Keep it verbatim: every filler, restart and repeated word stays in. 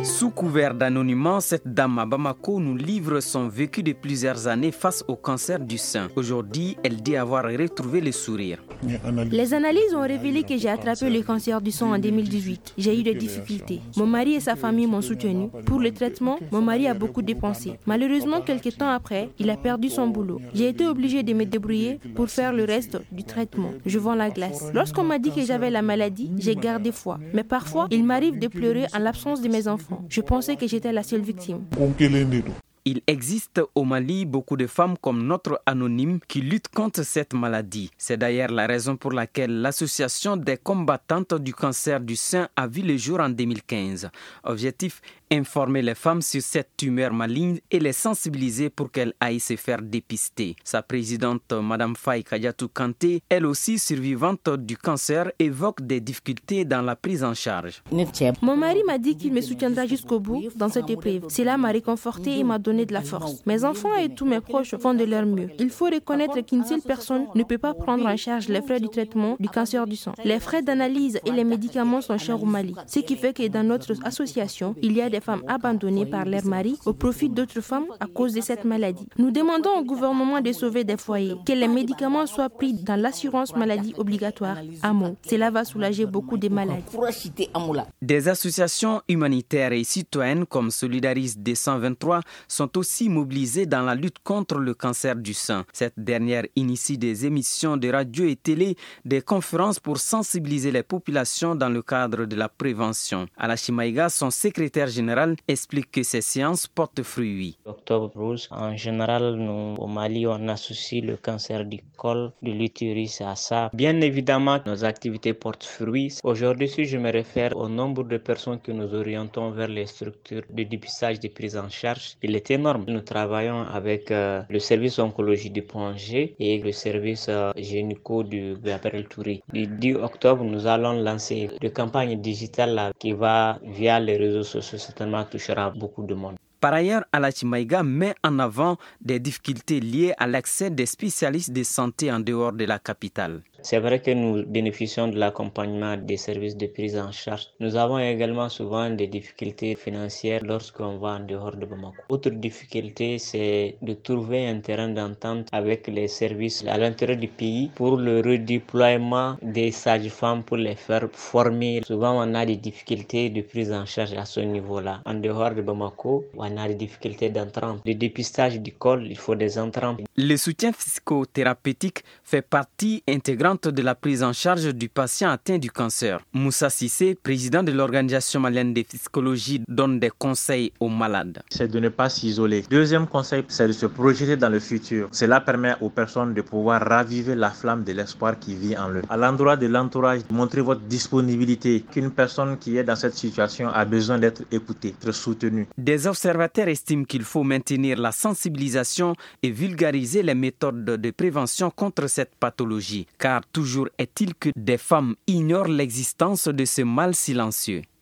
Sous couvert d'anonymat, cette dame à Bamako nous livre son vécu de plusieurs années face au cancer du sein. Aujourd'hui, elle dit avoir retrouvé le sourire. Les analyses ont révélé que j'ai attrapé le cancer du sein en deux mille dix-huit. J'ai eu des difficultés. Mon mari et sa famille m'ont soutenu. Pour le traitement, mon mari a beaucoup dépensé. Malheureusement, quelques temps après, il a perdu son boulot. J'ai été obligée de me débrouiller pour faire le reste du traitement. Je vends la glace. Lorsqu'on m'a dit que j'avais la maladie, j'ai gardé foi. Mais parfois, il m'arrive de pleurer en l'absence de mes enfants. Je pensais que j'étais la seule victime. Il existe au Mali beaucoup de femmes comme notre anonyme qui luttent contre cette maladie. C'est d'ailleurs la raison pour laquelle l'association des combattantes du cancer du sein a vu le jour en deux mille quinze. Objectif, informer les femmes sur cette tumeur maligne et les sensibiliser pour qu'elles aillent se faire dépister. Sa présidente, Mme Faye Kadiatou Kanté, elle aussi survivante du cancer, évoque des difficultés dans la prise en charge. Mon mari m'a dit qu'il me soutiendra jusqu'au bout dans cette épreuve. Cela m'a réconfortée et m'a donné de la force. Mes enfants et tous mes proches font de leur mieux. Il faut reconnaître qu'une seule personne ne peut pas prendre en charge les frais du traitement du cancer du sein. Les frais d'analyse et les médicaments sont chers au Mali. Ce qui fait que dans notre association, il y a des femmes abandonnées par leurs maris au profit d'autres femmes à cause de cette maladie. Nous demandons au gouvernement de sauver des foyers, que les médicaments soient pris dans l'assurance maladie obligatoire A M O. Cela va soulager beaucoup de malades. Des associations humanitaires et citoyennes comme Solidaris deux cent vingt-trois sont aussi mobilisées dans la lutte contre le cancer du sein. Cette dernière initie des émissions de radio et télé, des conférences pour sensibiliser les populations dans le cadre de la prévention. Alachi Maïga, son secrétaire général, explique que ces séances portent fruit. Octobre Rose, en général, nous, au Mali, on associe le cancer du col, de l'utérus à ça. Bien évidemment, nos activités portent fruit. Aujourd'hui, si je me réfère au nombre de personnes que nous orientons vers les structures de dépistage de prise en charge, il est énorme. Nous travaillons avec euh, le service oncologie du Point G et le service euh, gynéco du Gabriel Touré. Le dix octobre, nous allons lancer une campagne digitale là, qui va, via les réseaux sociaux, certainement touchera beaucoup de monde. Par ailleurs, Alachi Maïga met en avant des difficultés liées à l'accès des spécialistes de santé en dehors de la capitale. C'est vrai que nous bénéficions de l'accompagnement des services de prise en charge. Nous avons également souvent des difficultés financières lorsqu'on va en dehors de Bamako. Autre difficulté, c'est de trouver un terrain d'entente avec les services à l'intérieur du pays pour le redéploiement des sages-femmes pour les faire former. Souvent, on a des difficultés de prise en charge à ce niveau-là. En dehors de Bamako, on a des difficultés d'entrant. Le dépistage du col, il faut des entrants. Le soutien psychothérapeutique fait partie intégrante de la prise en charge du patient atteint du cancer. Moussa Sissé, président de l'Organisation malienne de psychologie, donne des conseils aux malades. C'est de ne pas s'isoler. Deuxième conseil, c'est de se projeter dans le futur. Cela permet aux personnes de pouvoir raviver la flamme de l'espoir qui vit en eux. À l'endroit de l'entourage, montrez votre disponibilité. Qu'une personne qui est dans cette situation a besoin d'être écoutée, d'être soutenue. Des observateurs estiment qu'il faut maintenir la sensibilisation et vulgariser les méthodes de prévention contre cette pathologie. Car toujours est-il que des femmes ignorent l'existence de ce mal silencieux.